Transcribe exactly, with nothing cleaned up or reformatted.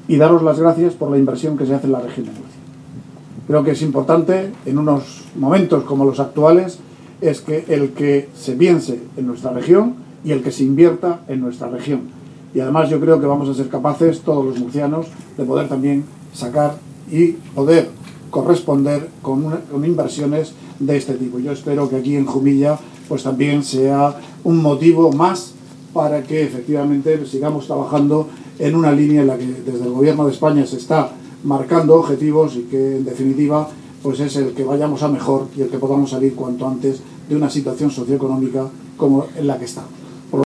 y daros las gracias por la inversión que se hace en la región de Murcia. Creo que es importante, en unos momentos como los actuales, es que el que se piense en nuestra región y el que se invierta en nuestra región. Y además yo creo que vamos a ser capaces, todos los murcianos, de poder también sacar y poder corresponder con, una, con inversiones de este tipo. Yo espero que aquí en Jumilla pues también sea un motivo más para que efectivamente sigamos trabajando en una línea en la que desde el Gobierno de España se está marcando objetivos y que en definitiva pues es el que vayamos a mejor y el que podamos salir cuanto antes de una situación socioeconómica como en la que estamos.